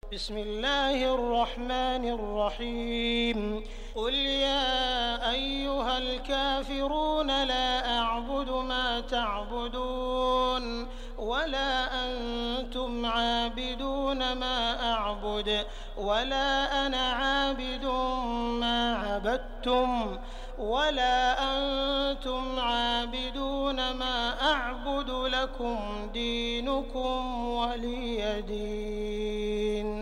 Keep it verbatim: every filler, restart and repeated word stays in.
بسم الله الرحمن الرحيم قل يا أيها الكافرون لا أعبد ما تعبدون ولا أنتم عابدون ما أعبد ولا أنا عابد ما عبدتم ولا أنتم عابدون ما أعبد لكم دينكم ولي دين.